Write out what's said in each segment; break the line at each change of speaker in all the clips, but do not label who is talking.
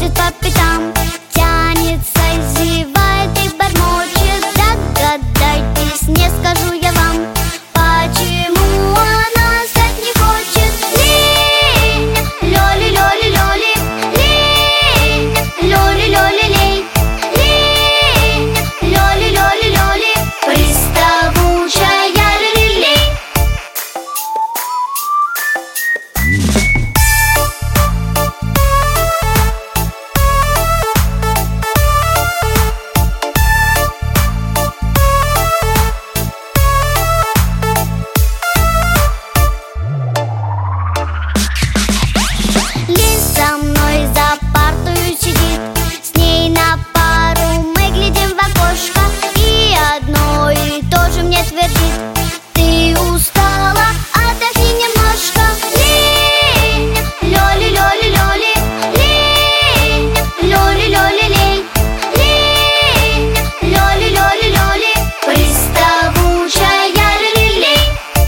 ходит по пятам, тянется, зевает и бормочет. Догадайтесь, не скажу я вам, почему она спать не хочет. Лень, лёли-лёли-лёли, лень, лёли-лёли-лей, лень, лёли-лёли-лёли, приставучая лилей. Лень со мной за партою сидит, с ней на пару мы глядим в окошко, и одно и то же мне твердит: ты устала, отдохни немножко. Лень, лёли-лёли-лёли, лень, лёли-лёли-лей, лень, лёли-лёли-лёли, приставучая лилей.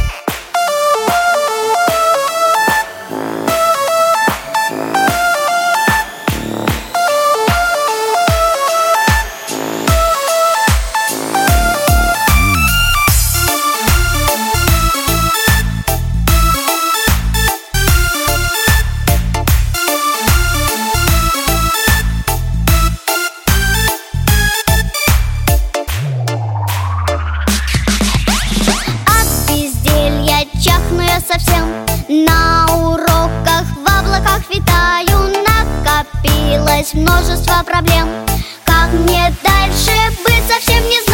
От безделья чахну я совсем, на уроках в облаках витаю. Накопилось множество проблем, как мне дальше быть, совсем не знаю.